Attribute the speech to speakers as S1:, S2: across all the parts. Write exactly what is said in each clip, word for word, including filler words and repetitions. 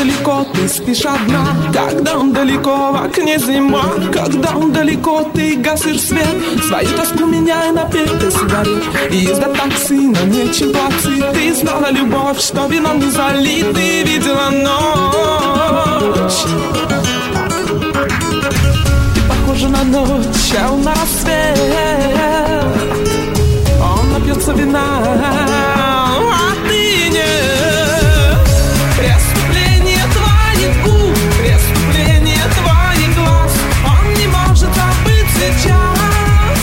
S1: далеко, ты спишь одна. Когда он далеко, в окне зима. Когда он далеко, ты гасишь свет. Свою тоску меняй на пепел сигарет. И езда такси, нам нечем платить. Ты знала любовь, что вином не залит. Ты видела ночь. Ты похожа на ночь, а он на рассвет. Он напьется вина, а ты нет. Преступление твоих губ, преступление твоих глаз. Он не может забыть сейчас.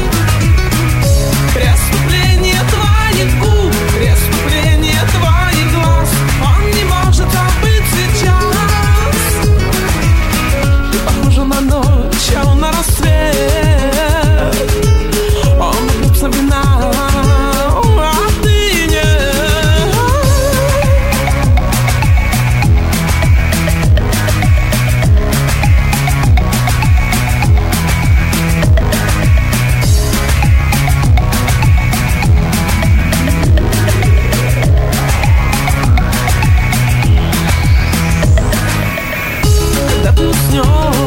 S1: Преступление твоих губ, преступление твоих глаз. Он не может забыть сейчас. Ты похожа на ночь, а он на рассвет. Он напьется вина. Когда ты уснешь,